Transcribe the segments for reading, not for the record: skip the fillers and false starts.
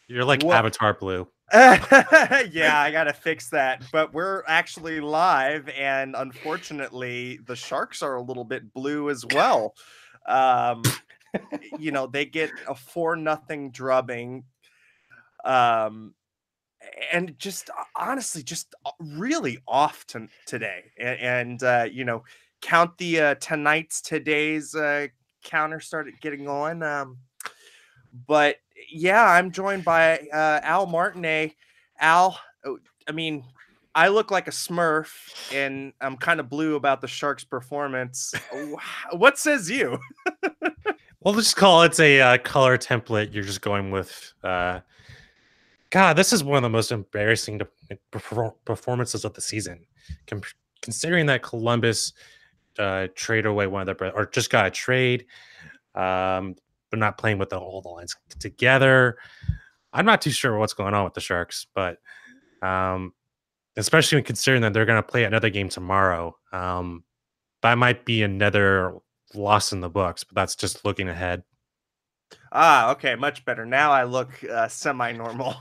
You're like What? Avatar Blue. Yeah, I gotta fix that. But we're actually live, and unfortunately, the Sharks are a little bit blue as well. Um, they get a 4-0 drubbing. Um, and just honestly, just really off today. And count the today's counter started getting on. But yeah, I'm joined by Al Martinet. Al, I mean, I look like a Smurf, and I'm kind of blue about the Sharks' performance. What says you? We'll just call it a color template. You're just going with. God, this is one of the most embarrassing performances of the season. Com- Considering that Columbus traded away one of their or just got a trade, but not playing with all the lines together. I'm not too sure what's going on with the Sharks, but um, especially when considering that they're going to play another game tomorrow. That might be another loss in the books, but that's just looking ahead. Okay, much better. Now I look semi-normal.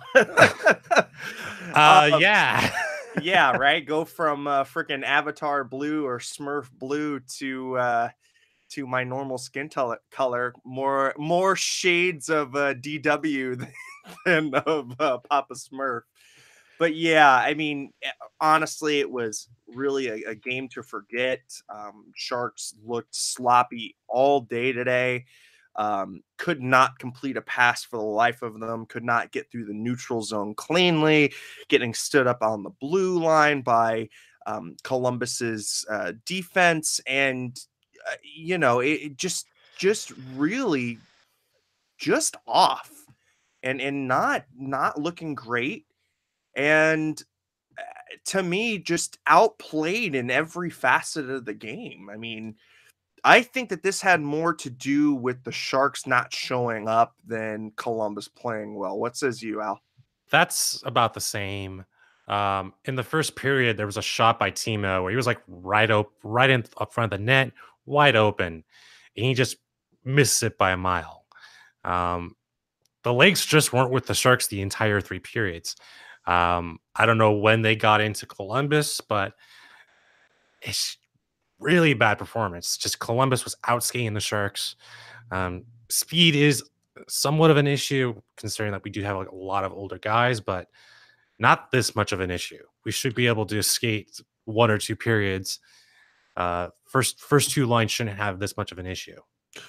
um, Yeah. yeah, right. Go from freaking Avatar blue or Smurf blue to my normal skin color. More shades of DW than of Papa Smurf. But yeah, I mean, honestly, it was really a game to forget. Sharks looked sloppy all day today. Could not complete a pass for the life of them, could not get through the neutral zone cleanly, getting stood up on the blue line by Columbus's defense. And, it just really just off and not looking great. And to me, just outplayed in every facet of the game. I mean, I think that this had more to do with the Sharks not showing up than Columbus playing well. What says you, Al? That's about the same. In the first period, there was a shot by Timo where he was like right in up front of the net, wide open, and he just missed it by a mile. Um, the legs just weren't with the Sharks the entire three periods. I don't know when they got into Columbus, but it's really bad performance. Just Columbus was outskating the Sharks. Speed is somewhat of an issue considering that we do have like a lot of older guys, but not this much of an issue. We should be able to skate one or two periods. First two lines shouldn't have this much of an issue.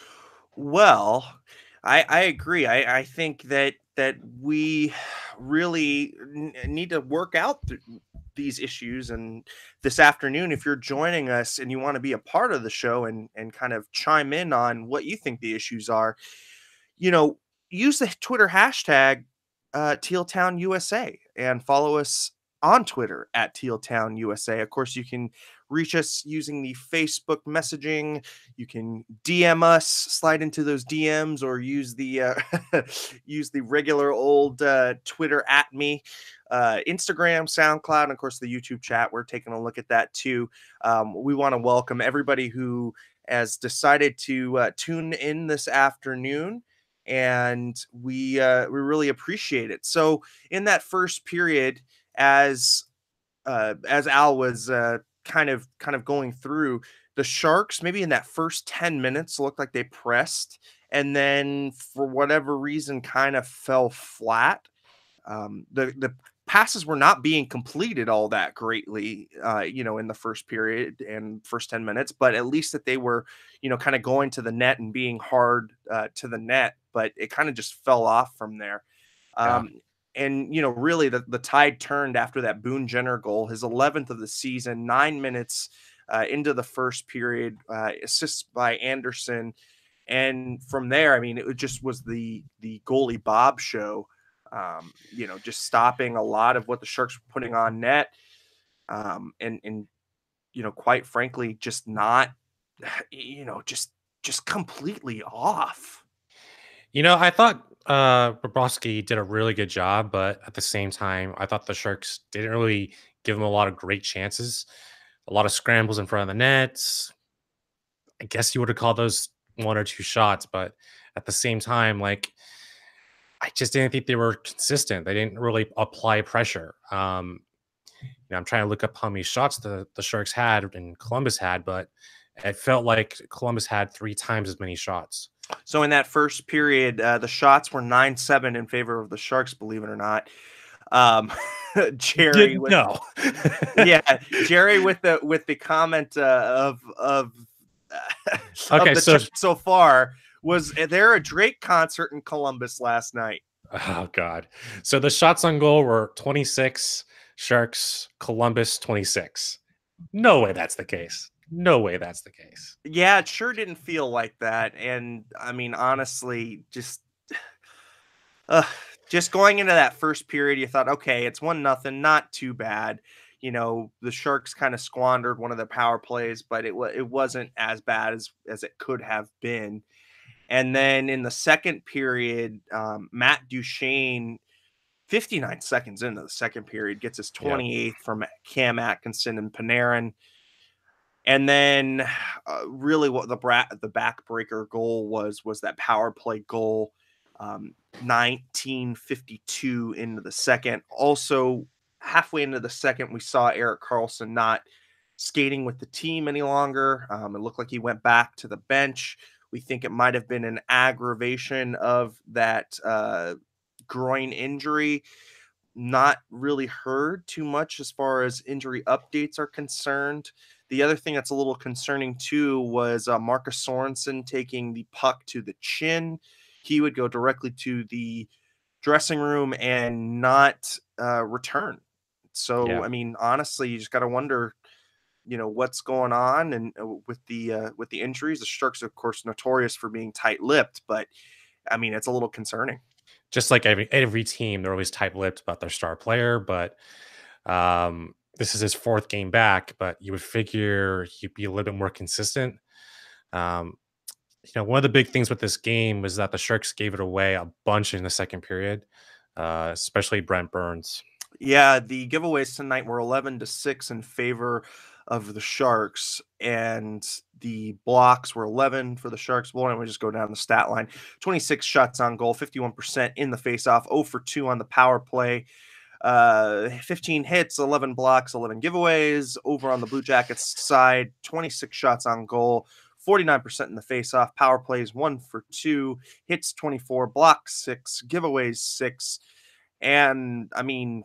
Well, I agree. I think that we really need to work out these issues. And this afternoon, if you're joining us and you want to be a part of the show and kind of chime in on what you think the issues are, you know, use the Twitter hashtag Tealtown USA and follow us on Twitter at Tealtown USA. Of course, you can reach us using the Facebook messaging. You can DM us, slide into those DMs, or use the use the regular old Twitter at me, Instagram, SoundCloud, and of course the YouTube chat. We're taking a look at that too. We want to welcome everybody who has decided to tune in this afternoon, and we really appreciate it. So in that first period, as Al was kind of going through, the Sharks maybe in that first 10 minutes looked like they pressed, and then for whatever reason kind of fell flat. The passes were not being completed all that greatly, in the first period and first 10 minutes, but at least that they were, kind of going to the net and being hard to the net, but it kind of just fell off from there. Yeah. Um, and really the tide turned after that Boone Jenner goal, his 11th of the season, 9 minutes into the first period, assists by Anderson. And from there, I mean, it just was the goalie Bob show. Just stopping a lot of what the Sharks were putting on net. And quite frankly, just not, just completely off. I thought Bobrovsky did a really good job, but at the same time, I thought the Sharks didn't really give him a lot of great chances. A lot of scrambles in front of the nets. I guess you would have called those one or two shots, but at the same time, like I just didn't think they were consistent. They didn't really apply pressure. I'm trying to look up how many shots the Sharks had and Columbus had, but it felt like Columbus had 3 times as many shots. So in that first period, the shots were 9-7 in favor of the Sharks, believe it or not. Jerry Didn't with know. yeah, Jerry with the comment of Okay, the so chat so far. Was there a Drake concert in Columbus last night? oh god. So the shots on goal were 26, Sharks, Columbus 26. No way that's the case. No way that's the case. Yeah, it sure didn't feel like that. And I mean, honestly, uh, just going into that first period, you thought, okay, it's 1-0, not too bad. You know, the Sharks kind of squandered one of their power plays, but it wasn't as bad as it could have been. And then in the second period, Matt Duchene, 59 seconds into the second period, gets his Yeah. 28th from Cam Atkinson and Panarin. And then, really, what the backbreaker goal was that power play goal, 19:52 into the second. Also, halfway into the second, we saw Erik Karlsson not skating with the team any longer. It looked like he went back to the bench. We think it might have been an aggravation of that groin injury. Not really heard too much as far as injury updates are concerned. The other thing that's a little concerning too was Marcus Sorensen taking the puck to the chin. He would go directly to the dressing room and not return. So, Yeah. I mean, honestly, you just got to wonder, what's going on, and with the injuries. The Sharks, of course, notorious for being tight-lipped, but I mean, it's a little concerning. Just like every team, they're always tight-lipped about their star player, but this is his 4th game back, but you would figure he'd be a little bit more consistent. Um, one of the big things with this game was that the Sharks gave it away a bunch in the second period, especially Brent Burns. Yeah, the giveaways tonight were 11-6 in favor of the Sharks, and the blocks were 11 for the Sharks. Well, we just go down the stat line. 26 shots on goal, 51% in the faceoff, 0 for 2 on the power play. 15 hits, 11 blocks, 11 giveaways. Over on the Blue Jackets side, 26 shots on goal, 49% in the faceoff. Power plays 1 for 2, hits 24, blocks 6, giveaways 6. And I mean,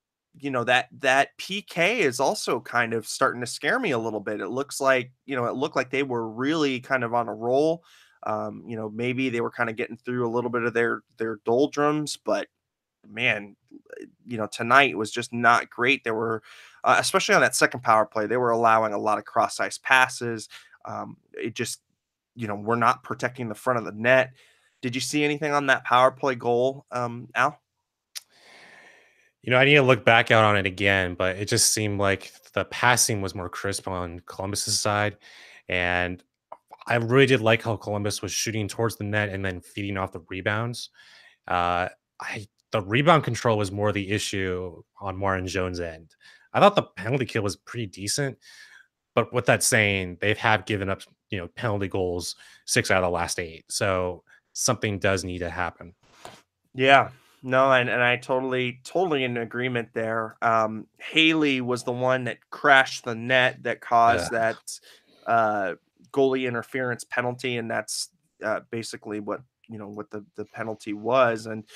that PK is also kind of starting to scare me a little bit. It looks like, it looked like they were really kind of on a roll. Maybe they were kind of getting through a little bit of their doldrums, but man, tonight was just not great. There were, especially on that second power play, they were allowing a lot of cross ice passes. It just, we're not protecting the front of the net. Did you see anything on that power play goal, Al? I need to look back out on it again, but it just seemed like the passing was more crisp on Columbus's side. And I really did like how Columbus was shooting towards the net and then feeding off the rebounds. The rebound control was more the issue on Martin Jones' end. I thought the penalty kill was pretty decent, but with that saying, they have given up, penalty goals 6 out of the last 8. So something does need to happen. Yeah. No, and I totally in agreement there. Haley was the one that crashed the net that caused that goalie interference penalty, and that's basically what the penalty was. And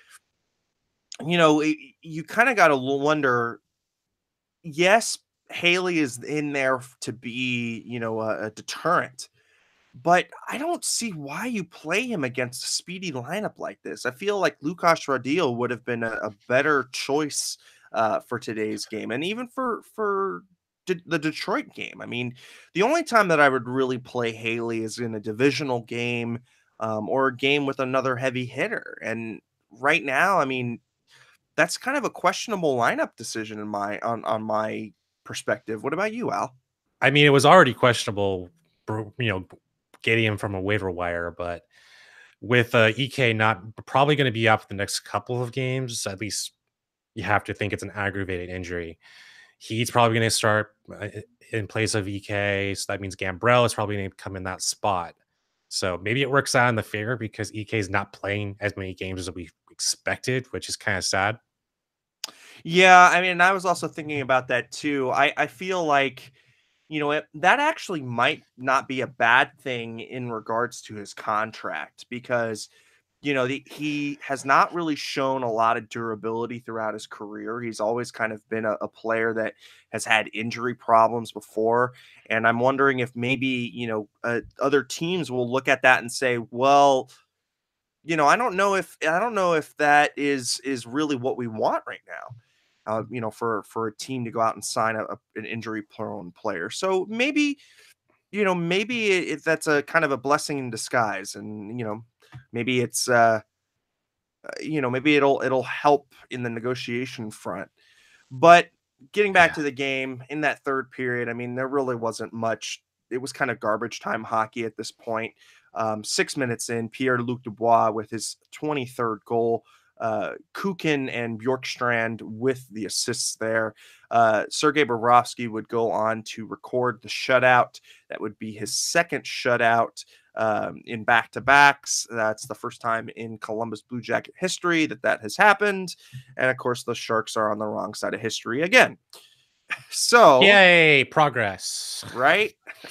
you kind of got to wonder. Yes, Haley is in there to be a deterrent, but I don't see why you play him against a speedy lineup like this. I feel like Lukas Radil would have been a better choice for today's game, and even for the Detroit game. I mean, the only time that I would really play Haley is in a divisional game, or a game with another heavy hitter. And right now, I mean, that's kind of a questionable lineup decision on my perspective. What about you, Al? I mean, it was already questionable, getting him from a waiver wire, but with EK not probably going to be out for the next couple of games, at least you have to think it's an aggravated injury. He's probably going to start in place of EK, so that means Gambrell is probably going to come in that spot. So maybe it works out in the favor because EK is not playing as many games as we expected, which is kind of sad. Yeah, I mean, I was also thinking about that too. I feel like, that actually might not be a bad thing in regards to his contract because, he has not really shown a lot of durability throughout his career. He's always kind of been a player that has had injury problems before. And I'm wondering if maybe, other teams will look at that and say, well, I don't know if that is really what we want right now. For a team to go out and sign an injury prone player. So maybe that's a kind of a blessing in disguise, and maybe it's maybe it'll help in the negotiation front. But getting back Yeah. to the game in that third period, I mean, there really wasn't much. It was kind of garbage time hockey at this point. 6 minutes in, Pierre-Luc Dubois with his 23rd goal. Kukin and Bjorkstrand with the assists there. Sergei Bobrovsky would go on to record the shutout. That would be his second shutout in back-to-backs. That's the first time in Columbus Blue Jacket history that has happened. And of course, the Sharks are on the wrong side of history again. So, Yay, progress. right?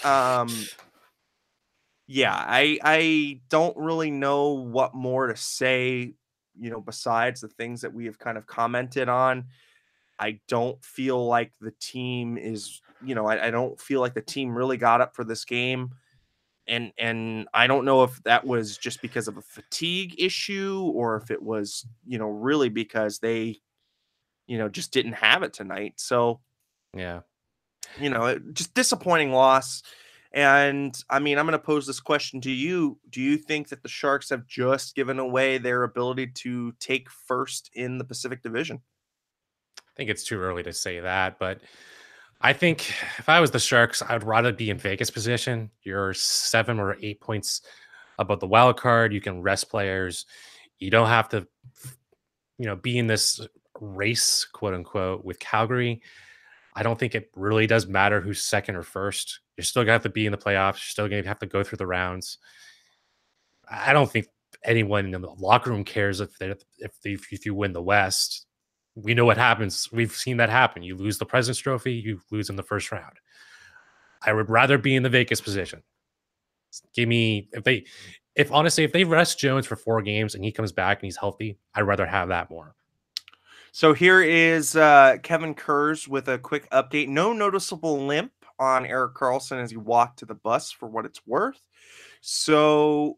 Yeah, I don't really know what more to say, besides the things that we have kind of commented on. I don't feel like the team is, I don't feel like the team really got up for this game. And I don't know if that was just because of a fatigue issue or if it was, really because they, just didn't have it tonight. So, Yeah. just disappointing loss. And I mean, I'm going to pose this question to you. Do you think that the Sharks have just given away their ability to take first in the Pacific Division? I think it's too early to say that, but I think if I was the Sharks, I'd rather be in Vegas position. You're 7 or 8 points above the wild card. You can rest players. You don't have to, be in this race, quote unquote, with Calgary. I don't think it really does matter who's second or first. You're still gonna have to be in the playoffs. You're still gonna have to go through the rounds. I don't think anyone in the locker room cares if you win the West. We know what happens. We've seen that happen. You lose the President's Trophy, you lose in the first round. I would rather be in the Vegas position. Give me if honestly, if they rest Jones for 4 games and he comes back and he's healthy, I'd rather have that more. So here is Kevin Kurz with a quick update. No noticeable limp on Erik Karlsson as he walked to the bus for what it's worth. So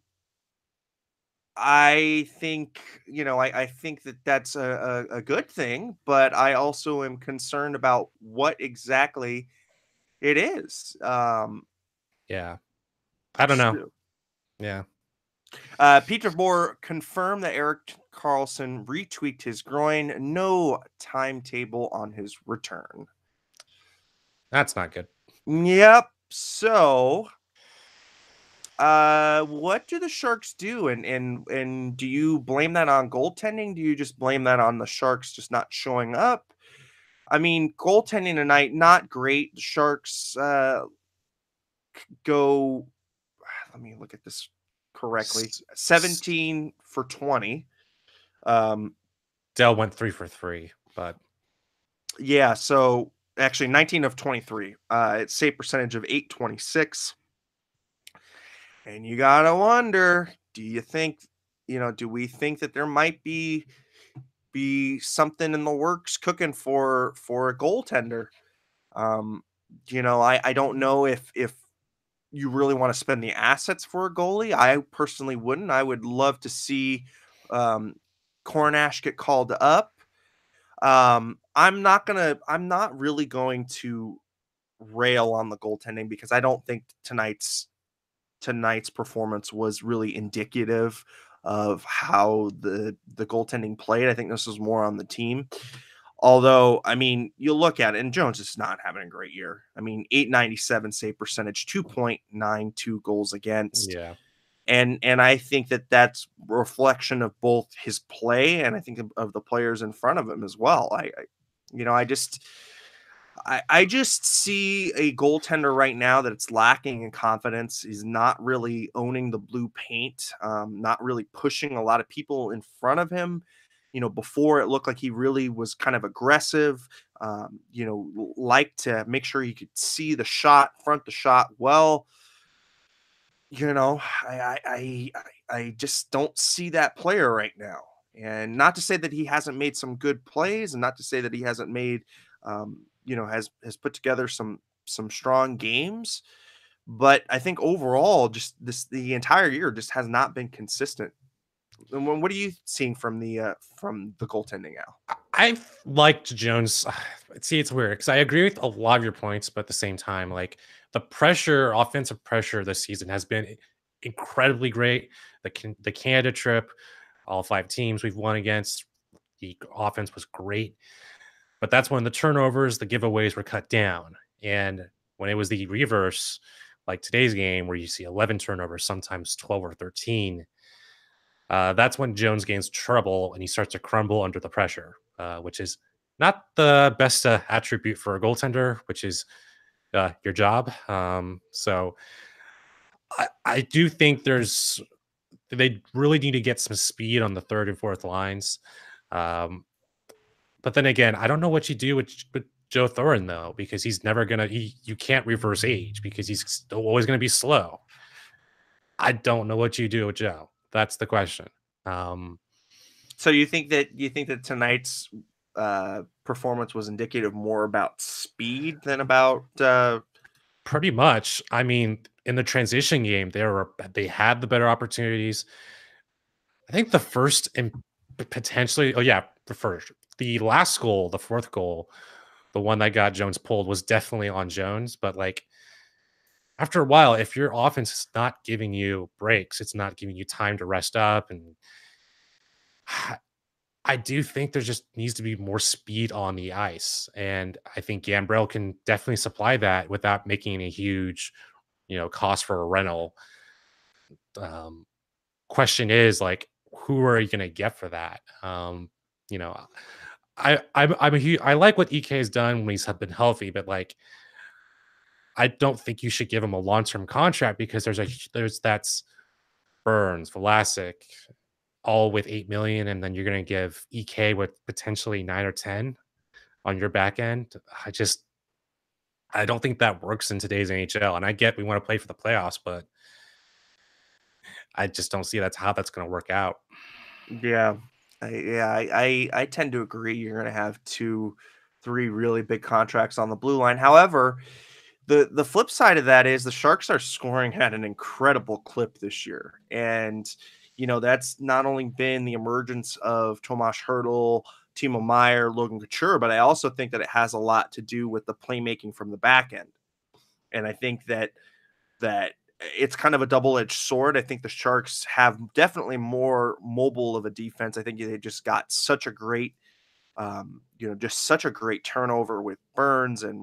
I think, I think that that's a good thing, but I also am concerned about what exactly it is. Yeah. I don't know. So, Yeah. Peter Bohr confirmed that Erik Karlsson retweaked his groin. No timetable on his return. That's not good. Yep. So, what do the Sharks do? And do you blame that on goaltending? Do you just blame that on the Sharks just not showing up? I mean, goaltending tonight, not great. The Sharks go, let me look at this correctly. 17 for 20. Dell went 3 for 3, but Yeah, so actually 19 of 23. It's save percentage of 826. And you gotta wonder, do you think, do we think that there might be something in the works cooking for a goaltender? Um, I don't know if you really want to spend the assets for a goalie. I personally wouldn't. I would love to see um Cornash get called up. I'm not really going to rail on the goaltending because I don't think tonight's performance was really indicative of how the goaltending played. I think this was more on the team. Although, I mean, you look at it, and Jones is not having a great year. I mean, 897 save percentage, 2.92 goals against. yeah. And I think that that's a reflection of both his play and I think of the players in front of him as well. I I just see a goaltender right now that it's lacking in confidence. He's not really owning the blue paint, not really pushing a lot of people in front of him. Before it looked like he really was kind of aggressive, like to make sure he could see the shot, front the shot well. You know, I just don't see that player right now. And not to say that he hasn't made some good plays, and not to say that he hasn't made, has put together some strong games. But I think overall, just the entire year just has not been consistent. And what are you seeing from the goaltending now? I've liked Jones. See, it's weird because I agree with a lot of your points, but at the same time, like the pressure, offensive pressure this season has been incredibly great. The Canada trip, all 5 teams we've won against, the offense was great. But that's when the turnovers, the giveaways were cut down. And when it was the reverse, like today's game, where you see 11 turnovers, sometimes 12 or 13, that's when Jones gains trouble and he starts to crumble under the pressure, which is not the best attribute for a goaltender, which is your job. So I do think they really need to get some speed on the third and fourth lines. Um, but then again, I don't know what you do with Joe Thorin though, because he's never gonna. You can't reverse age because he's still always gonna be slow. I don't know what you do with Joe. That's the question. Um, So you think that tonight's performance was indicative more about speed than about Pretty much. I mean, in the transition game, they had the better opportunities. I think the first and potentially, oh yeah, the first, the last goal, the fourth goal, the one that got Jones pulled was definitely on Jones. But like after a while, if your offense is not giving you breaks, it's not giving you time to rest up, and I do think there just needs to be more speed on the ice, and I think Gambrell can definitely supply that without making a huge, cost for a rental. Um, Question is like, who are you going to get for that? You know, I like what EK has done when he's been healthy, but like, I don't think you should give him a long term contract because there's that's Burns, Vlasic, all with 8 million, and then you're going to give EK with potentially 9 or 10 on your back end. I don't think that works in today's NHL. And I get we want to play for the playoffs, but I just don't see that's how that's going to work out. Yeah. I tend to agree. You're going to have 2, 3 really big contracts on the blue line. However, the flip side of that is the Sharks are scoring at an incredible clip this year, and that's not only been the emergence of Tomas Hertl, Timo Meyer, Logan Couture, but I also think that it has a lot to do with the playmaking from the back end. And I think that it's kind of a double-edged sword. I think the Sharks have definitely more mobile of a defense. I think they just got such a great, just such a great turnover with Burns and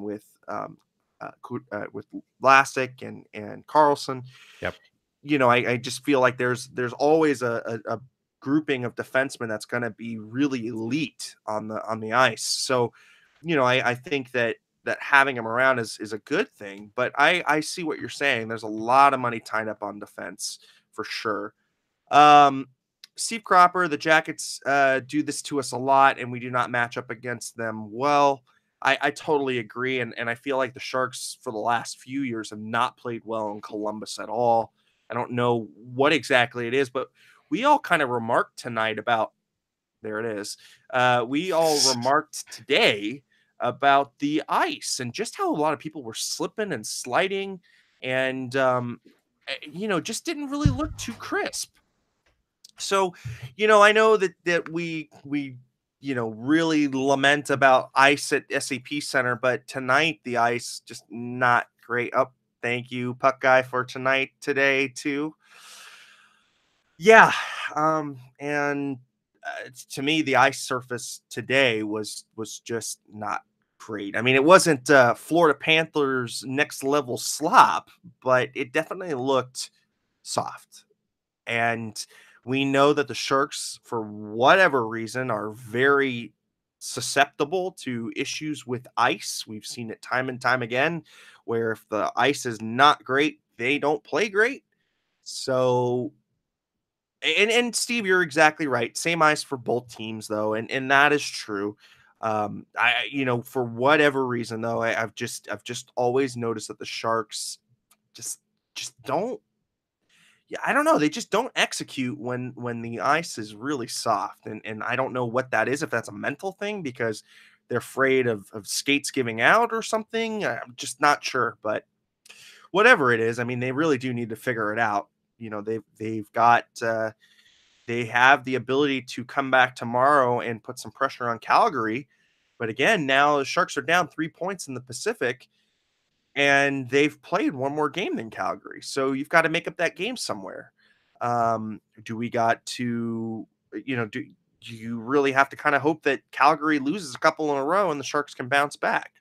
with Vlasic and Carlson. Yep. I just feel like there's always a grouping of defensemen that's going to be really elite on the ice. So, I think that having him around is a good thing. But I see what you're saying. There's a lot of money tied up on defense for sure. Um, Steve Cropper, the Jackets do this to us a lot, and we do not match up against them well. I totally agree, and I feel like the Sharks for the last few years have not played well in Columbus at all. I don't know what exactly it is, but we all kind of remarked tonight about there it is. We all remarked today about the ice and just how a lot of people were slipping and sliding, and just didn't really look too crisp. So, I know that we really lament about ice at SAP Center, but tonight the ice just not great. Up, thank you, puck guy, for tonight today too. Yeah, and to me, the ice surface today was just not great. I mean, it wasn't Florida Panthers next level slop, but it definitely looked soft. And we know that the Sharks, for whatever reason, are very susceptible to issues with ice. We've seen it time and time again, where if the ice is not great, they don't play great. So, and Steve, you're exactly right. Same ice for both teams, though, and that is true. For whatever reason, though, I've just always noticed that the Sharks just just don't. Yeah, I don't know. They just don't execute when the ice is really soft, and I don't know what that is. If that's a mental thing because they're afraid of skates giving out or something. I'm just not sure, but whatever it is, I mean, they really do need to figure it out. They've got they have the ability to come back tomorrow and put some pressure on Calgary. But again, now the Sharks are down 3 points in the Pacific, and they've played one more game than Calgary. So you've got to make up that game somewhere. Do we got to, do you really have to kind of hope that Calgary loses a couple in a row and the Sharks can bounce back?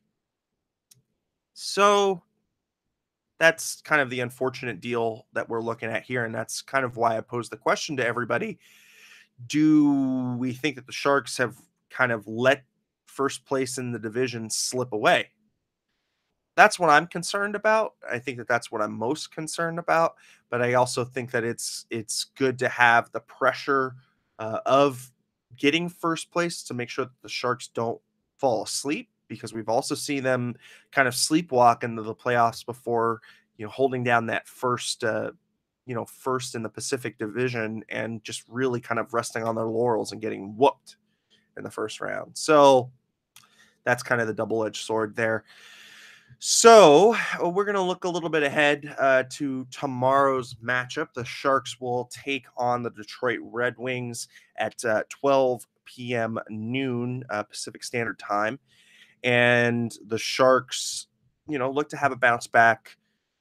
So that's kind of the unfortunate deal that we're looking at here. And that's kind of why I posed the question to everybody. Do we think that the Sharks have kind of let first place in the division slip away? That's what I'm concerned about. I think that that's what I'm most concerned about, but I also think that it's good to have the pressure of getting first place to make sure that the Sharks don't fall asleep, because we've also seen them kind of sleepwalk into the playoffs before, holding down that first in the Pacific Division and just really kind of resting on their laurels and getting whooped in the first round. So that's kind of the double-edged sword there. So we're going to look a little bit ahead to tomorrow's matchup. The Sharks will take on the Detroit Red Wings at 12 p.m. noon Pacific Standard Time. And the Sharks, look to have a bounce back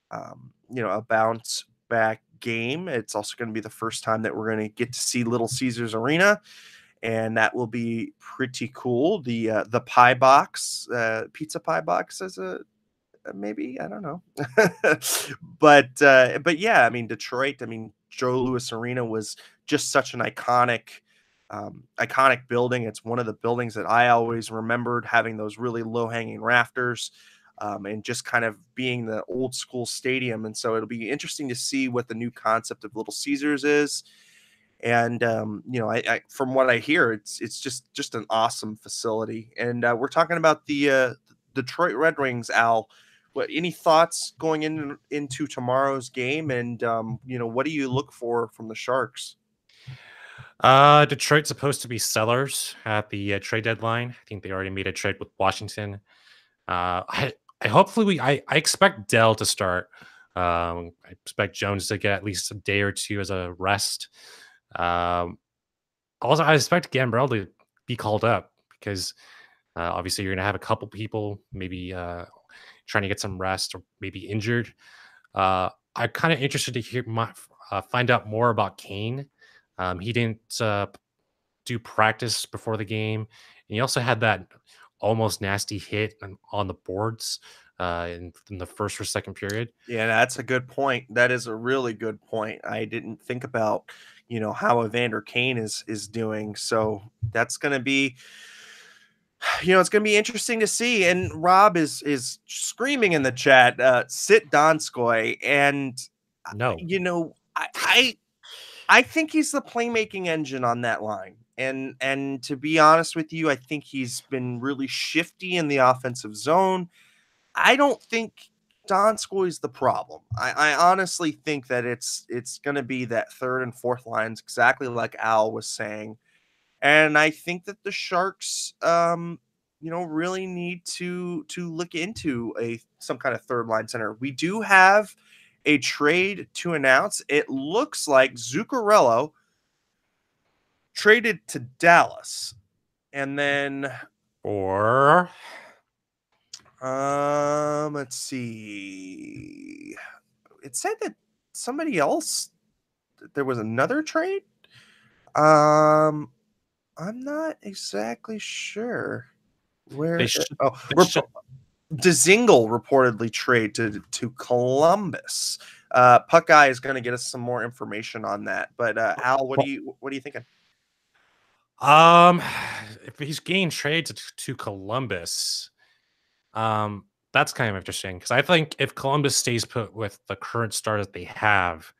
game. It's also going to be the first time that we're going to get to see Little Caesars Arena, and that will be pretty cool. The pie box, pizza pie box, as a maybe, I don't know. But yeah, I mean, Detroit, I mean, Joe Louis Arena was just such an iconic building. It's one of the buildings that I always remembered having those really low hanging rafters, and just kind of being the old school stadium. And so it'll be interesting to see what the new concept of Little Caesars is. And I from what I hear, it's just an awesome facility. And we're talking about the Detroit Red Wings, Al. Any thoughts going into tomorrow's game, and what do you look for from the Sharks? Detroit's supposed to be sellers at the trade deadline. I think they already made a trade with Washington. I hopefully I expect Dell to start. I expect Jones to get at least a day or two as a rest. Um, Also, I expect Gambrell to be called up because obviously you're going to have a couple people maybe trying to get some rest or maybe injured. I'm kind of interested to find out more about Kane. He didn't do practice before the game, and he also had that almost nasty hit on the boards in the first or second period. Yeah, that's a good point. That is a really good point. I didn't think about, how Evander Kane is doing. So that's going to be, it's going to be interesting to see. And Rob is screaming in the chat, sit Donskoy. And No, I think he's the playmaking engine on that line. And to be honest with you, I think he's been really shifty in the offensive zone. I don't think Donskoy's the problem. I honestly think that it's going to be that third and fourth lines, exactly like Al was saying. And I think that the Sharks, really need to look into some kind of third line center. We do have a trade to announce. It looks like Zuccarello traded to Dallas, and then or let's see. It said that somebody else. There was another trade. I'm not exactly sure where. they should. Oh, Dzingel reportedly trade to Columbus. Puck Guy is going to get us some more information on that. But Al, what are you thinking? Um, if he's getting traded to Columbus, that's kind of interesting because I think if Columbus stays put with the current star that they have,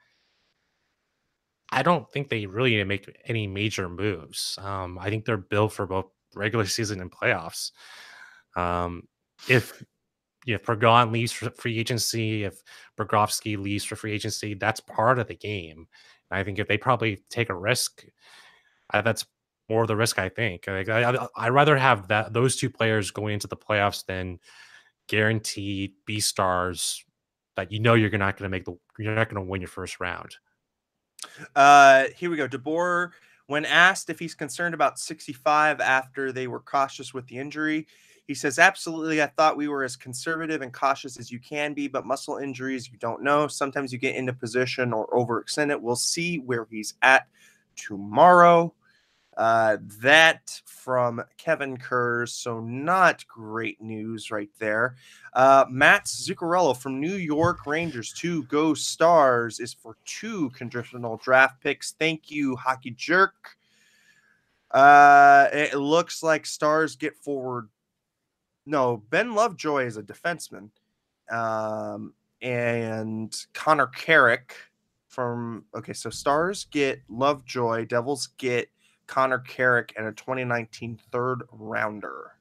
I don't think they really need to make any major moves. I think they're built for both regular season and playoffs. Um, if if Pergon leaves for free agency, if Bobrovsky leaves for free agency, that's part of the game. And I think if they probably take a risk, that's more of the risk. I think I'd rather have those two players going into the playoffs than guaranteed B stars that you're not going to win your first round. Here we go. DeBoer, when asked if he's concerned about 65 after they were cautious with the injury, he says, absolutely. I thought we were as conservative and cautious as you can be, but muscle injuries, you don't know. Sometimes you get into position or overextend it. We'll see where he's at tomorrow. That from Kevin Kurz, so not great news right there. Matt Zuccarello from New York Rangers to Go Stars is for 2 conditional draft picks. Thank you, Hockey Jerk. It looks like Stars get forward. No, Ben Lovejoy is a defenseman. And Connor Carrick from, okay, so Stars get Lovejoy, Devils get Connor Carrick, and a 2019 third rounder.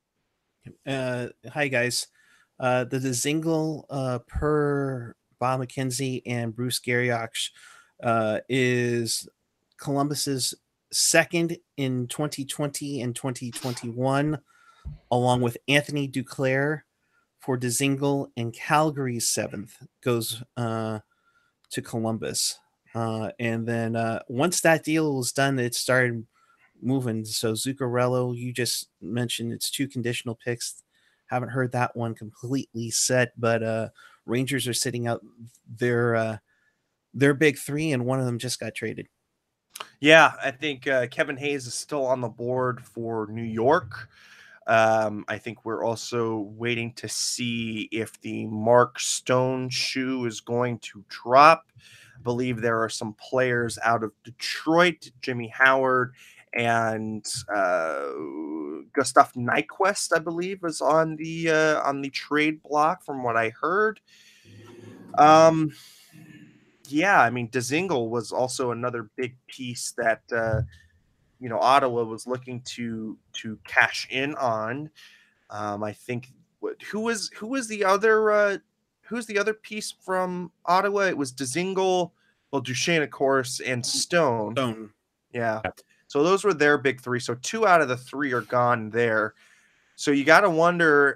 Hi guys. The Dzingel per Bob McKenzie and Bruce Garrioch is Columbus's second in 2020 and 2021, along with Anthony Duclair for Dzingel, and Calgary's 7th goes to Columbus. And then once that deal was done, it started moving. So Zuccarello, you just mentioned it's 2 conditional picks. Haven't heard that one completely set, but Rangers are sitting out their big 3, and one of them just got traded. Yeah, I think Kevin Hayes is still on the board for New York. I think we're also waiting to see if the Mark Stone shoe is going to drop. I believe there are some players out of Detroit, Jimmy Howard and Gustav Nyquist, I believe, is on the trade block from what I heard. Yeah, I mean, Dzingel was also another big piece that Ottawa was looking to cash in on. I think who was the other piece from Ottawa? It was Dzingel, well, Duchesne, of course, and Stone. Yeah. So those were their big 3. So 2 out of the 3 are gone there. So you got to wonder.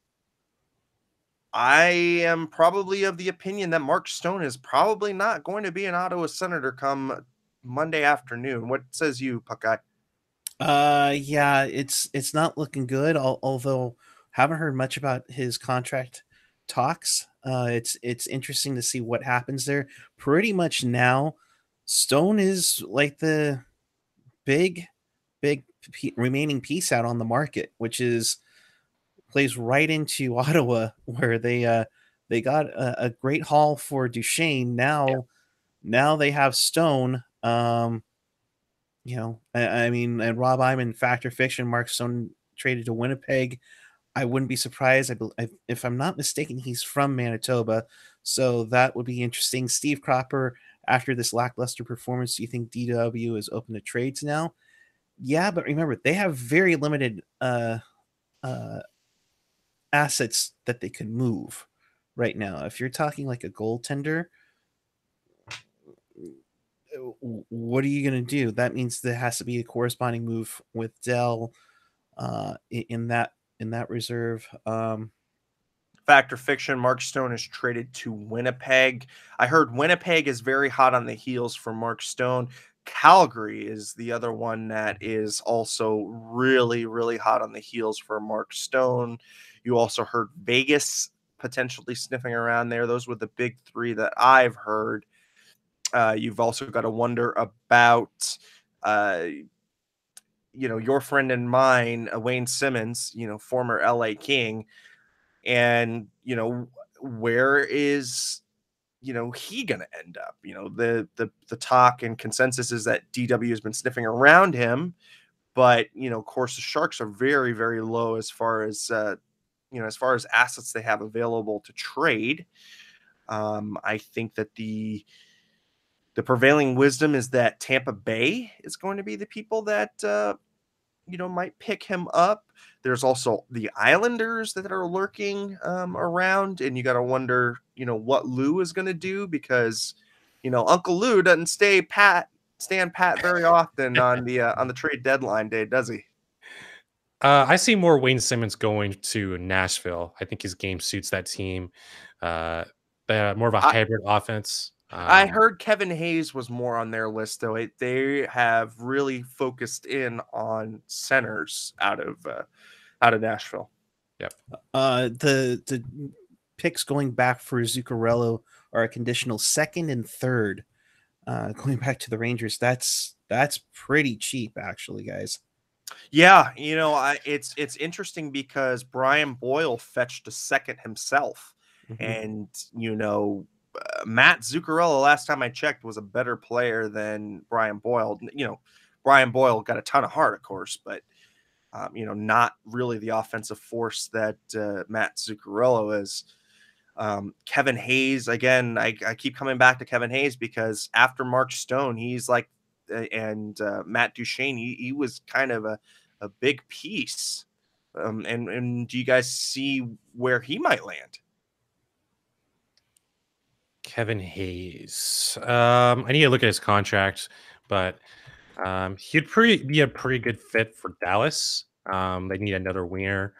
I am probably of the opinion that Mark Stone is probably not going to be an Ottawa Senator come Monday afternoon. What says you, Puckeye? Yeah, it's not looking good. Although haven't heard much about his contract talks. It's interesting to see what happens there. Pretty much now, Stone is like the big remaining piece out on the market, which is plays right into Ottawa, where they got a great haul for Duchesne. Now they have Stone. I mean, and Rob Iman, Fact or Fiction, Mark Stone traded to Winnipeg. I wouldn't be surprised. If I'm not mistaken, he's from Manitoba, so that would be interesting. Steve Cropper, after this lackluster performance, do you think DW is open to trades now? Yeah, but remember, they have very limited assets that they can move right now. If you're talking like a goaltender, what are you going to do? That means there has to be a corresponding move with Dell in that reserve. Fact or Fiction, Mark Stone is traded to Winnipeg. I heard Winnipeg is very hot on the heels for Mark Stone. Calgary is the other one that is also really, really hot on the heels for Mark Stone. You also heard Vegas potentially sniffing around there. Those were the big 3 that I've heard. You've also got to wonder about, your friend and mine, Wayne Simmons, former LA King. And, where is, he going to end up? The talk and consensus is that DW has been sniffing around him. But, of course, the Sharks are very, very low as far as, as far as assets they have available to trade. I think that the prevailing wisdom is that Tampa Bay is going to be the people that, might pick him up. There's also the Islanders that are lurking around, and you got to wonder, what Lou is going to do, because, Uncle Lou doesn't stand pat very often on the trade deadline day, does he? I see more Wayne Simmons going to Nashville. I think his game suits that team. They have more of a hybrid offense. I heard Kevin Hayes was more on their list, though. They have really focused in on centers out of Nashville. Yep. The picks going back for Zuccarello are a conditional second and third. Going back to the Rangers, that's pretty cheap, actually, guys. Yeah, it's interesting because Brian Boyle fetched a second himself, and Matt Zuccarello, last time I checked, was a better player than Brian Boyle. Brian Boyle got a ton of heart, of course, but not really the offensive force that Matt Zuccarello is. Kevin Hayes, again, I keep coming back to Kevin Hayes because after Mark Stone, he's like, and Matt Duchene, he was kind of a big piece. And do you guys see where he might land? Kevin Hayes. I need to look at his contract, but he'd be a pretty good fit for Dallas. They need another winger.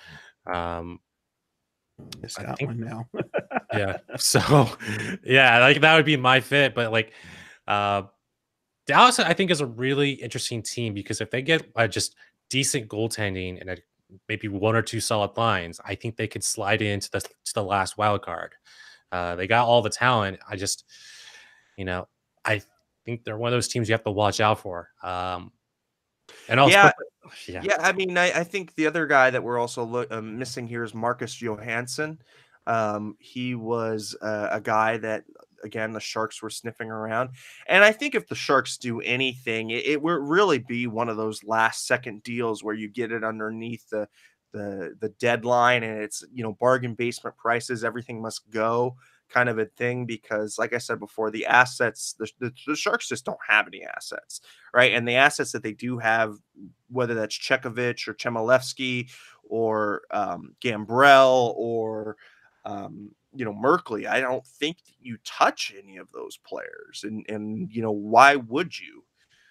It's got one now. Yeah. So, yeah, like that would be my fit. But like, Dallas, I think, is a really interesting team because if they get just decent goaltending and maybe one or two solid lines, I think they could slide into the last wild card. They got all the talent. I just, I think they're one of those teams you have to watch out for. And also, yeah. I mean, I think the other guy that we're also missing here is Marcus Johansson. He was a guy that, again, the Sharks were sniffing around. And I think if the Sharks do anything, it will really be one of those last second deals where you get it underneath the deadline and it's, bargain basement prices, everything must go kind of a thing, because like I said before, the assets, the Sharks just don't have any assets, right? And the assets that they do have, whether that's Chekovich or Chmelevski or Gambrell or Merkley, I don't think you touch any of those players. And why would you?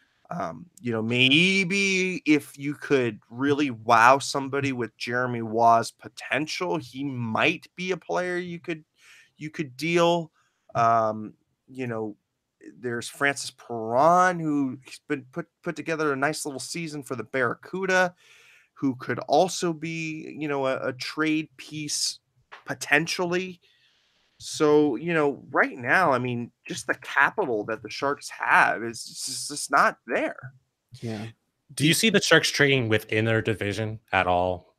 Maybe if you could really wow somebody with Jeremy Waugh's potential, he might be a player you could deal. There's Francis Perron, who's been put together a nice little season for the Barracuda, who could also be, a trade piece potentially. So, right now, I mean, just the capital that the Sharks have is just not there. Yeah. Do you see the Sharks trading within their division at all?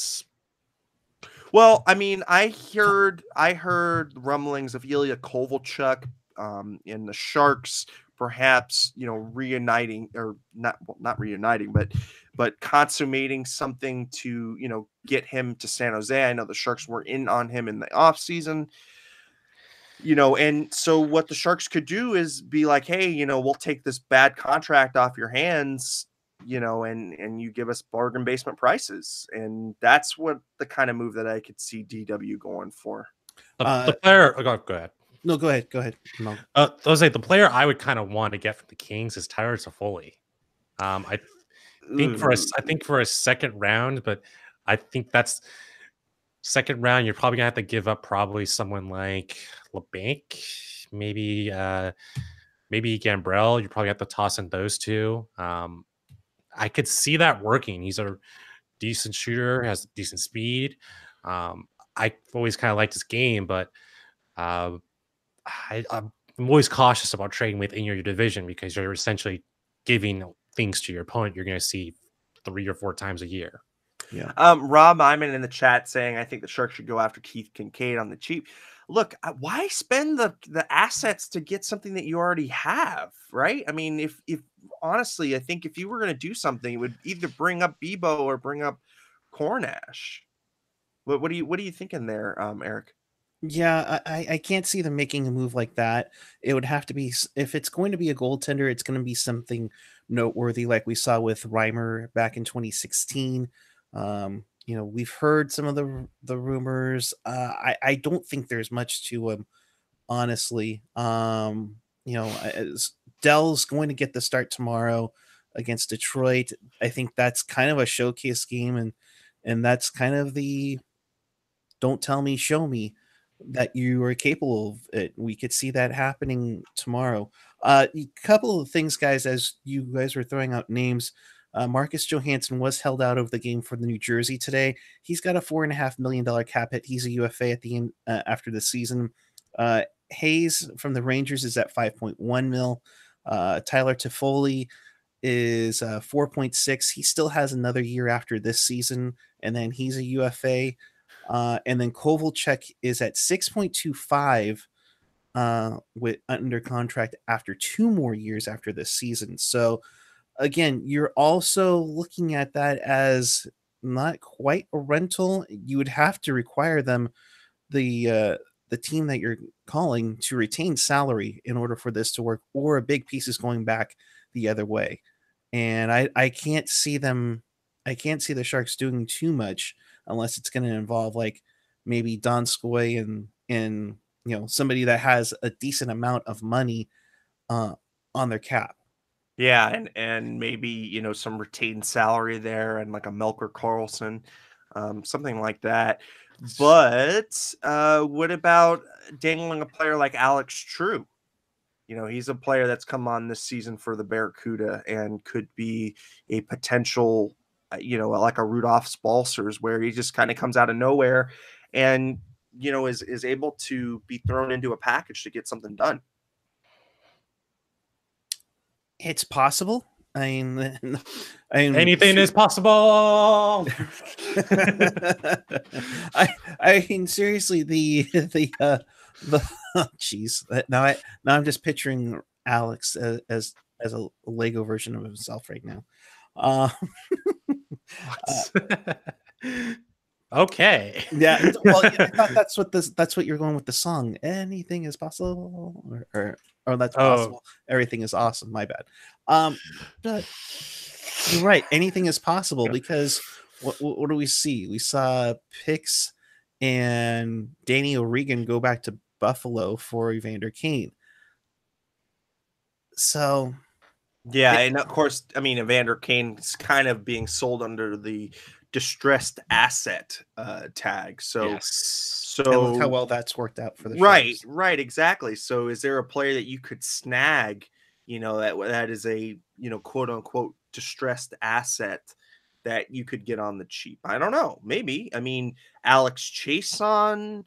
Well, I mean, I heard rumblings of Ilya Kovalchuk in the Sharks, perhaps, reuniting, or not reuniting, but consummating something to, get him to San Jose. I know the Sharks were in on him in the offseason. And so what the Sharks could do is be like, hey, we'll take this bad contract off your hands, and you give us bargain basement prices. And that's what the kind of move that I could see DW going for. The player, go ahead. No, go ahead. No. I was like, the player I would kind of want to get from the Kings is Tyler Toffoli. I think for a second round, but I think that's second round. You're probably gonna have to give up probably someone like LeBanc, maybe Gambrell. You probably have to toss in those two. I could see that working. He's a decent shooter, has decent speed. I've always kind of liked his game, but I'm always cautious about trading within your division because you're essentially giving things to your opponent you're going to see 3 or 4 times a year. Yeah. Rob Iman in the chat saying, I think the Sharks should go after Keith Kincaid on the cheap. look, why spend the assets to get something that you already have, right? I mean, if honestly, I think if you were going to do something, it would either bring up Bebo or bring up Cornash. What are you thinking there, Eric? Yeah, I can't see them making a move like that. It would have to be if it's going to be a goaltender, it's going to be something noteworthy, like we saw with Reimer back in 2016. We've heard some of the rumors. I don't think there's much to them, honestly. As Dell's going to get the start tomorrow against Detroit. I think that's kind of a showcase game, and that's kind of the don't tell me, show me that you are capable of it. We could see that happening tomorrow. A couple of things, guys, as you guys were throwing out names. Marcus Johansson was held out of the game for the New Jersey today. He's got a $4.5 million cap hit. He's a UFA at the end after the season. Hayes from the Rangers is at 5.1 mil. Tyler Toffoli is 4.6. He still has another year after this season, and then he's a UFA. And then Kovalchuk is at 6.25 with under contract after 2 more years after this season. So again, you're also looking at that as not quite a rental. You would have to require them, the team that you're calling, to retain salary in order for this to work, or a big piece is going back the other way. And I can't see them. I can't see the Sharks doing too much unless it's going to involve like maybe Donskoy and somebody that has a decent amount of money on their cap. Yeah, and maybe some retained salary there, and like a Melker Carlson, something like that. But what about dangling a player like Alex True? He's a player that's come on this season for the Barracuda and could be a potential, like a Rudolph Balcers, where he just kind of comes out of nowhere and, is able to be thrown into a package to get something done. It's possible. I mean, Anything is possible. I mean, seriously, the jeez. Now I'm just picturing Alex as a Lego version of himself right now. Okay. Yeah. Well, I thought that's what you're going with the song. Anything is possible, or that's possible. Everything is awesome. My bad. But you're right. Anything is possible, because what do we see? We saw Pix and Danny O'Regan go back to Buffalo for Evander Kane. So yeah, and of course, I mean, Evander Kane's kind of being sold under the distressed asset tag. So, yes. So look how well that's worked out for the Sharks. Sharks. Right, exactly. So, is there a player that you could snag? That is a quote unquote distressed asset that you could get on the cheap? I don't know. Maybe. I mean, Alex Chason,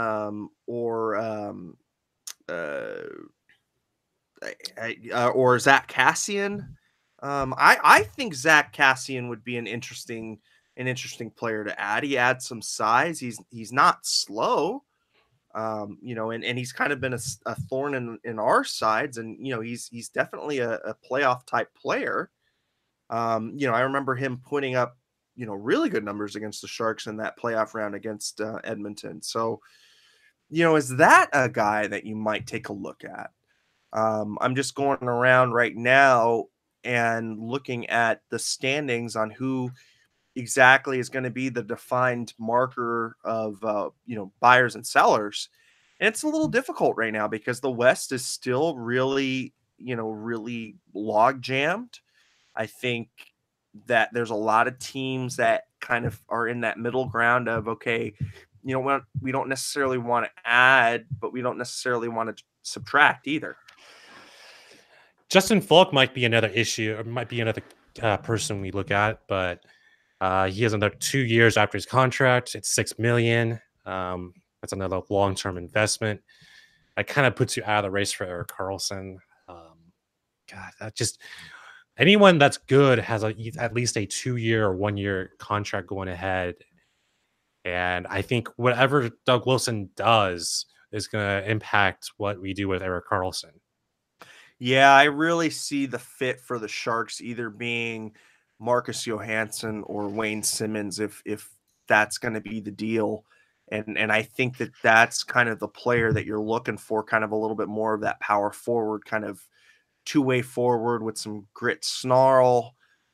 or Zach Cassian. I think Zach Cassian would be an interesting player to add. He adds some size. He's not slow, and he's kind of been a thorn in our sides, and he's definitely a playoff type player. I remember him putting up really good numbers against the Sharks in that playoff round against Edmonton. So, is that a guy that you might take a look at? I'm just going around right now and looking at the standings on who exactly is going to be the defined marker of buyers and sellers. And it's a little difficult right now because the West is still really log jammed. I think that there's a lot of teams that kind of are in that middle ground of, okay, we don't necessarily want to add, but we don't necessarily want to subtract either. Justin Falk might be another issue, or might be another person we look at, but he has another 2 years after his contract. It's $6 million. That's another long-term investment. That kind of puts you out of the race for Erik Karlsson. God, that just anyone that's good has at least a 2-year or 1-year contract going ahead. And I think whatever Doug Wilson does is going to impact what we do with Erik Karlsson. Yeah, I really see the fit for the Sharks either being Marcus Johansson or Wayne Simmons if that's going to be the deal. And I think that that's kind of the player that you're looking for, kind of a little bit more of that power forward, kind of two-way forward with some grit, snarl.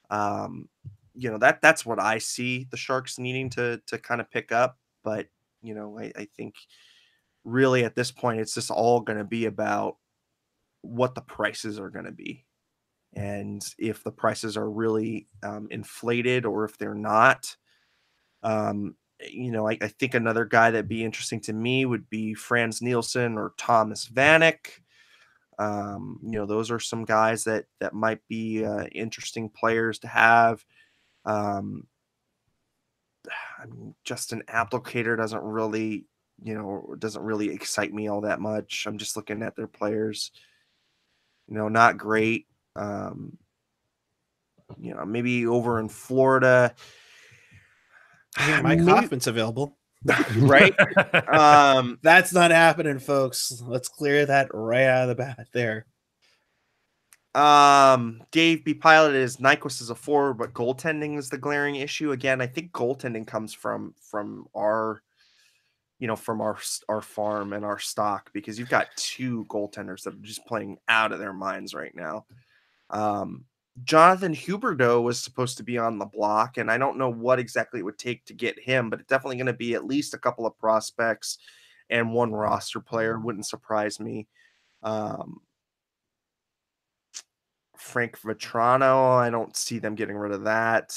That's what I see the Sharks needing to kind of pick up. But I think really at this point it's just all going to be about what the prices are going to be, and if the prices are really inflated or if they're not. I think another guy that'd be interesting to me would be Frans Nielsen or Thomas Vanek. Those are some guys that might be interesting players to have. Justin Applicator doesn't really excite me all that much. I'm just looking at their players. Not great. Maybe over in Florida. Mike Hoffman's available. Right? That's not happening, folks. Let's clear that right out of the bat there. Dave B. Pilot is Nyquist is a forward, but goaltending is the glaring issue. Again, I think goaltending comes from our farm and our stock, because you've got two goaltenders that are just playing out of their minds right now. Jonathan Huberdeau was supposed to be on the block, and I don't know what exactly it would take to get him, but it's definitely going to be at least a couple of prospects and one roster player. Wouldn't surprise me. Frank Vetrano, I don't see them getting rid of that.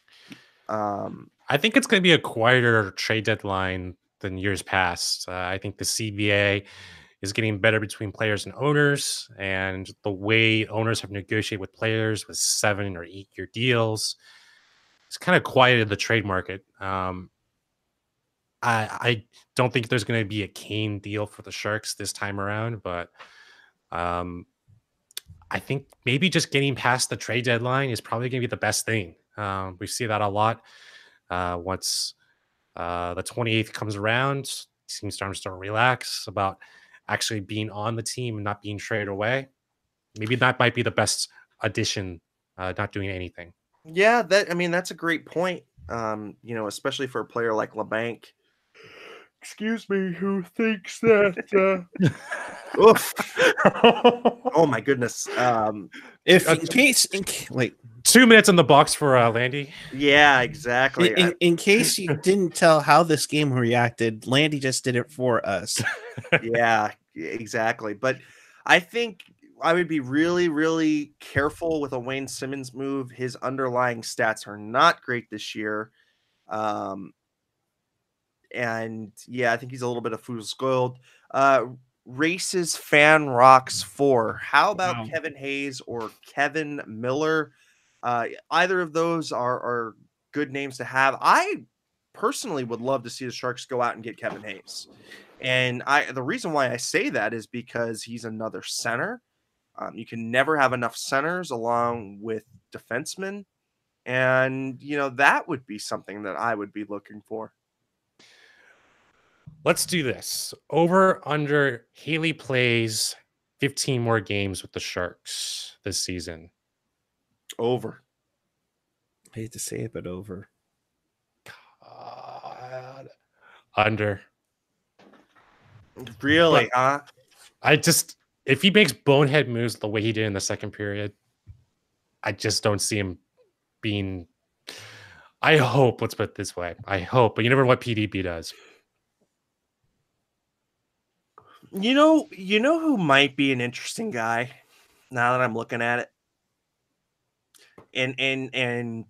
I think it's going to be a quieter trade deadline than years past. I think the CBA is getting better between players and owners, and the way owners have negotiated with players with 7 or 8 year deals, it's kind of quieted the trade market. I don't think there's going to be a Kane deal for the Sharks this time around, but I think maybe just getting past the trade deadline is probably going to be the best thing. We see that a lot. Once the 28th comes around, teams starting to relax about actually being on the team and not being traded away. Maybe that might be the best addition, not doing anything. Yeah, that's a great point. Especially for a player like LeBanc. Excuse me, who thinks that oof. Oh my goodness. Wait. 2 minutes in the box for Landy. Yeah, exactly. In case you didn't tell how this game reacted, Landy just did it for us. Yeah, exactly. But I think I would be really, really careful with a Wayne Simmons move. His underlying stats are not great this year. And yeah, I think he's a little bit of fool's gold. Races Fan Rocks 4. How about Kevin Hayes or Kevin Miller? Either of those are good names to have. I personally would love to see the Sharks go out and get Kevin Hayes. And the reason why I say that is because he's another center. You can never have enough centers along with defensemen. And, that would be something that I would be looking for. Let's do this. Over, under, Haley plays 15 more games with the Sharks this season. Over. I hate to say it, but over. God. Under. Really, huh? If he makes bonehead moves the way he did in the second period, I just don't see him being. I hope, let's put it this way. I hope, but you never know what PDB does. You know who might be an interesting guy now that I'm looking at it? And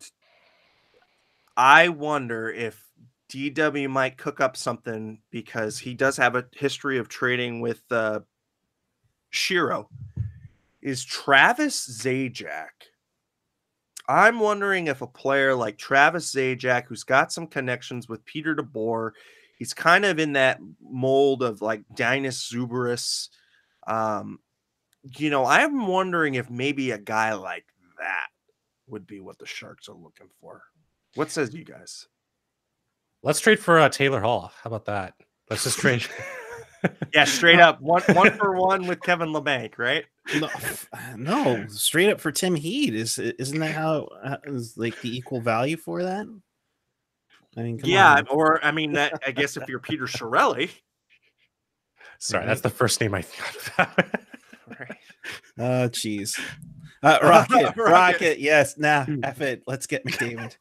I wonder if DW might cook up something, because he does have a history of trading with Shiro. Is Travis Zajac. I'm wondering if a player like Travis Zajac, who's got some connections with Peter DeBoer, he's kind of in that mold of like Dinas Zubaris. I'm wondering if maybe a guy like that would be what the Sharks are looking for. What says you guys? Let's trade for Taylor Hall. How about that? Let's just trade. Yeah, straight up one for one with Kevin LeBanc, right? No, straight up for Tim Heed. Isn't that how is like the equal value for that? I mean, come Yeah, on. or I mean, that I guess if you're Peter Chiarelli, Sorry, that's the first name I thought about. right? Oh, jeez. Rocket. Yes. Nah, F it. Let's get McDavid.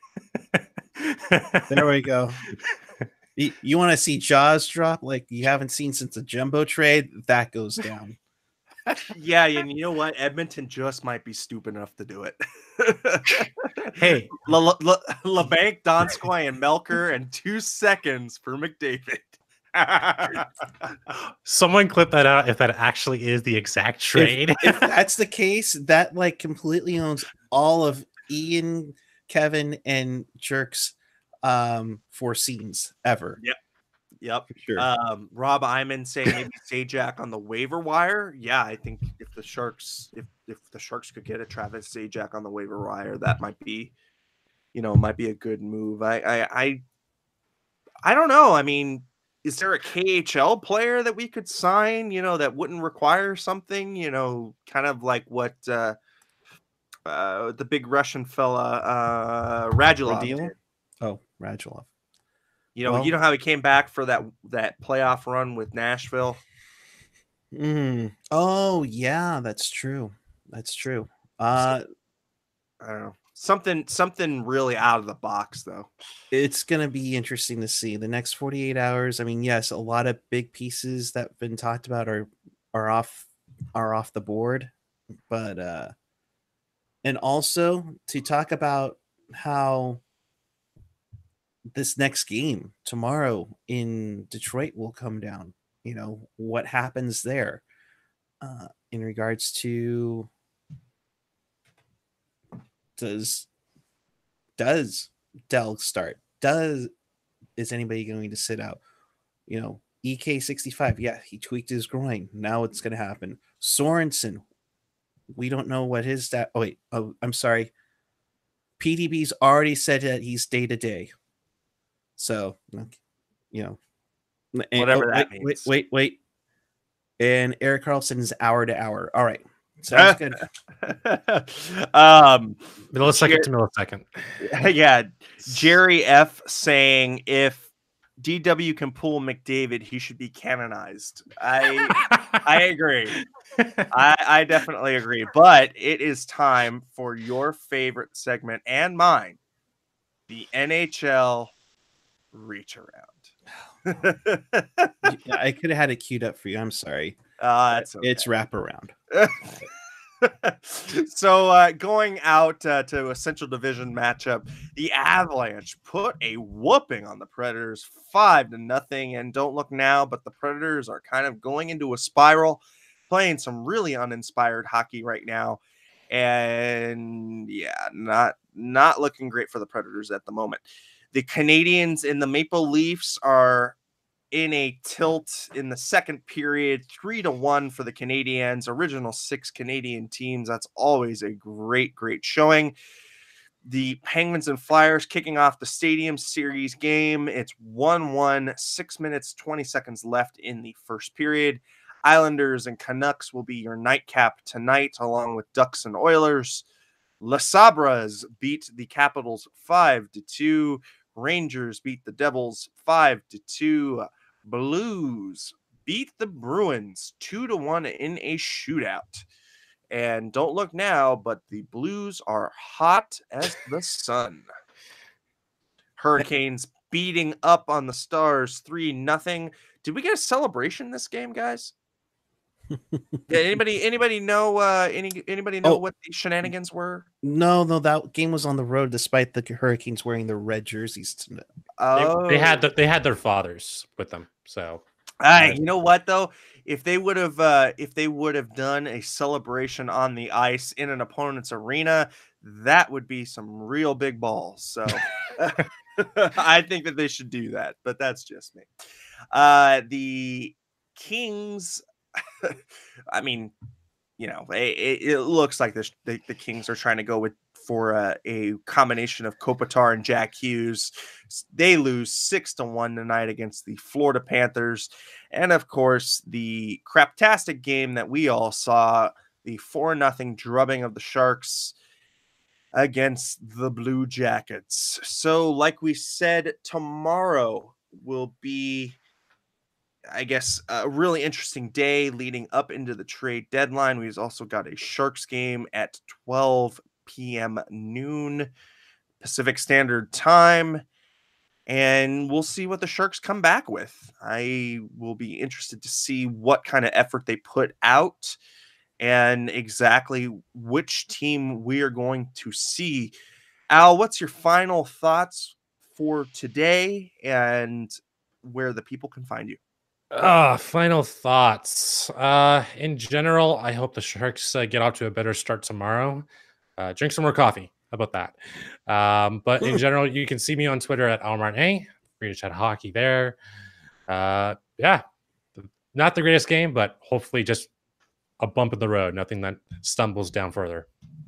There we go. You want to see Jaws drop like you haven't seen since the Jumbo trade? That goes down. Yeah, and you know what? Edmonton just might be stupid enough to do it. Hey, LeBanc, Donskoy, and Melker, and 2 seconds for McDavid. someone clip that out if that actually is the exact trade. If that's the case, that like completely owns all of Ian, Kevin, and Jerk's four scenes ever. Yep. For sure. Rob Iman saying maybe Zajac on the waiver wire. Yeah, I think if the Sharks could get a Travis Zajac on the waiver wire, that might be a good move. I don't know. I mean, is there a KHL player that we could sign, that wouldn't require something, kind of like what the big Russian fella Radulov did. Oh, Radulov. You know how he came back for that playoff run with Nashville? Oh, yeah, that's true. That's true. I don't know. Something really out of the box, though. It's going to be interesting to see the next 48 hours. I mean, yes, a lot of big pieces that have been talked about are off the board, but and also to talk about how this next game tomorrow in Detroit will come down. What happens there in regards to does Dell start? Is anybody going to sit out? EK65, yeah, he tweaked his groin. Now it's going to happen. Sorensen, we don't know what his stat. Oh, I'm sorry. PDB's already said that he's day to day. So, whatever that means. Wait. And Erik Karlsson is hour to hour. All right. Sounds good. Millisecond to millisecond. Yeah. Jerry F saying if DW can pull McDavid, he should be canonized. I agree. I definitely agree. But it is time for your favorite segment and mine, the NHL reach around. I could have had it queued up for you. I'm sorry. That's okay. It's wraparound. So going out to a Central Division matchup, the Avalanche put a whooping on the Predators 5-0. And don't look now, but the Predators are kind of going into a spiral, playing some really uninspired hockey right now. And yeah, not looking great for the Predators at the moment. The Canadians and the Maple Leafs are in a tilt in the second period, 3-1 for the Canadians. Original 6 Canadian teams. That's always a great showing. The Penguins and Flyers kicking off the Stadium Series game. It's 1-1, 6 minutes, 20 seconds left in the first period. Islanders and Canucks will be your nightcap tonight, along with Ducks and Oilers. Les Sabres beat the Capitals 5-2. Rangers beat the Devils 5-2. Blues beat the Bruins 2-1 in a shootout. And don't look now, but the Blues are hot as the sun. Hurricanes beating up on the Stars 3-0. Did we get a celebration this game, guys? Yeah, anybody know anybody know what the shenanigans were? No, that game was on the road despite the Hurricanes wearing their red jerseys tonight. They had their fathers with them. So you know what though? If they would have done a celebration on the ice in an opponent's arena, that would be some real big balls. So I think that they should do that, but that's just me. The Kings, I mean, it looks like the Kings are trying to go with for a combination of Kopitar and Jack Hughes. They lose 6-1 tonight against the Florida Panthers. And of course, the craptastic game that we all saw, the 4-0 drubbing of the Sharks against the Blue Jackets. So, like we said, tomorrow will be, I guess, a really interesting day leading up into the trade deadline. We've also got a Sharks game at 12 p.m. noon Pacific Standard Time, and we'll see what the Sharks come back with. I will be interested to see what kind of effort they put out and exactly which team we are going to see. Al, what's your final thoughts for today and where the people can find you? Final thoughts. In general, I hope the Sharks get off to a better start tomorrow. Drink some more coffee. How about that? But in general, you can see me on Twitter at AlmarnA. Free to chat hockey there. Yeah, not the greatest game, but hopefully just a bump in the road. Nothing that stumbles down further.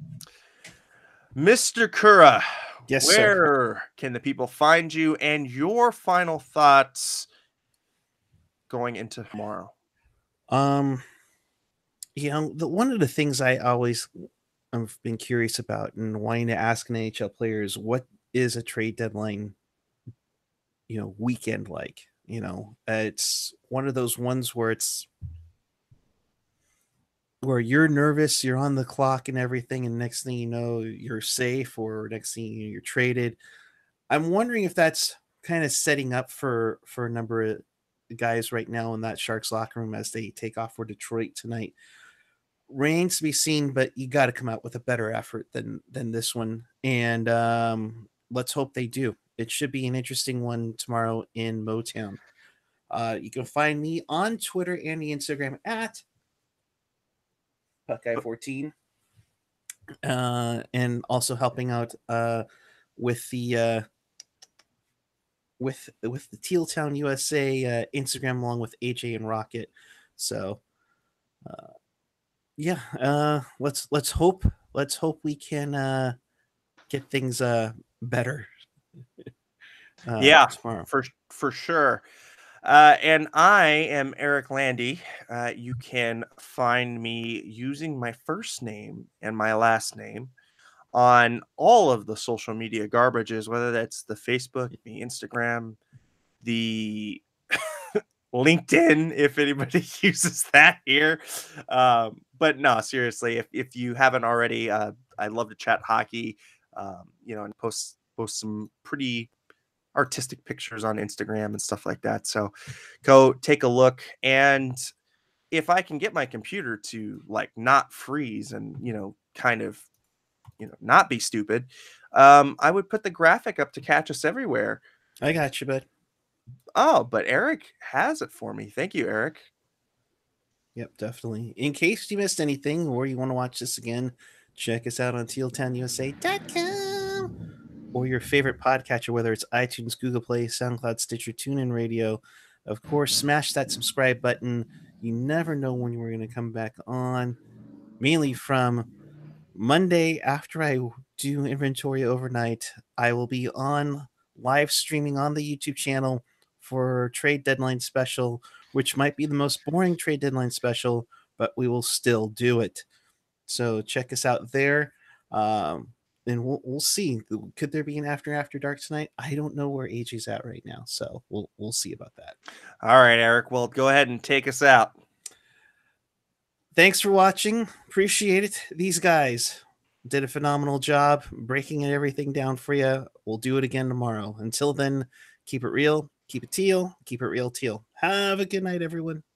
Mr. Kura, Yes, where sir. can the people find you and your final thoughts going into tomorrow? One of the things I always have been curious about and wanting to ask an NHL player is what is a trade deadline, weekend like? It's one of those ones where you're nervous, you're on the clock and everything, and next thing you know, you're safe, or next thing you know, you're traded. I'm wondering if that's kind of setting up for a number of guys right now in that Sharks locker room as they take off for Detroit tonight. Remains to be seen, but you got to come out with a better effort than this one, and let's hope they do. It should be an interesting one tomorrow in Motown. You can find me on Twitter and the Instagram at Puckeye14, and also helping out with the Teal Town USA Instagram, along with AJ and Rocket. So let's hope we can get things better. Tomorrow. For sure. And I am Eric Landy. You can find me using my first name and my last name on all of the social media garbages, whether that's the Facebook, the Instagram, the LinkedIn, if anybody uses that here. But no, seriously, if you haven't already, I love to chat hockey, and post some pretty artistic pictures on Instagram and stuff like that. So go take a look. And if I can get my computer to not freeze and, kind of, not be stupid, I would put the graphic up to catch us everywhere. I got you, bud. Oh, but Eric has it for me. Thank you, Eric. Yep, definitely. In case you missed anything or you want to watch this again, check us out on tealtownusa.com or your favorite podcatcher, whether it's iTunes, Google Play, SoundCloud, Stitcher, TuneIn Radio. Of course, smash that subscribe button. You never know when we're going to come back on. Mainly from Monday, after I do inventory overnight, I will be on live streaming on the YouTube channel for trade deadline special, which might be the most boring trade deadline special, but we will still do it. So check us out there. And we'll see. Could there be an after dark tonight? I don't know where AJ's at right now, so we'll see about that. All right, Eric. Well, go ahead and take us out. Thanks for watching. Appreciate it. These guys did a phenomenal job breaking everything down for you. We'll do it again tomorrow. Until then, keep it real, keep it teal, keep it real teal. Have a good night, everyone.